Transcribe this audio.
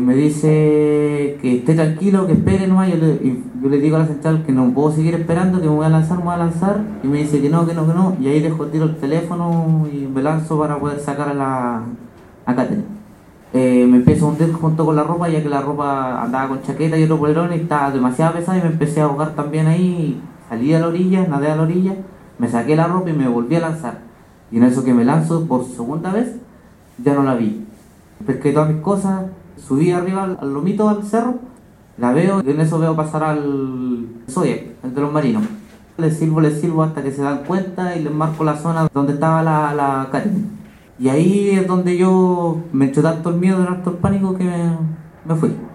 Me dice que esté tranquilo, que espere nomás. Yo le digo a la central que no puedo seguir esperando, que me voy a lanzar. Y me dice que no, que no, que no. Y ahí dejo tiro el teléfono y me lanzo para poder sacar a Katherine. Me empiezo a hundir junto con la ropa, ya que la ropa andaba con chaqueta y otro polerón y estaba demasiado pesada y me empecé a ahogar también ahí. Salí a la orilla, nadé a la orilla, me saqué la ropa y me volví a lanzar. Y en eso que me lanzo por segunda vez, ya no la vi. Pesqué todas mis cosas, subí arriba al lomito del cerro, la veo y en eso veo pasar al Zodiac, el de los marinos. Les silbo hasta que se dan cuenta y les marco la zona donde estaba la Karen. Y ahí es donde yo me echó tanto el miedo, tanto el pánico que me fui.